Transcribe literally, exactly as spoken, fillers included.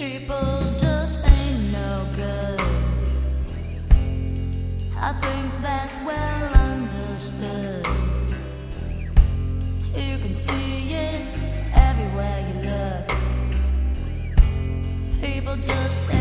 People just ain't no good. I think that's well understood. You can see it everywhere you look. People just ain't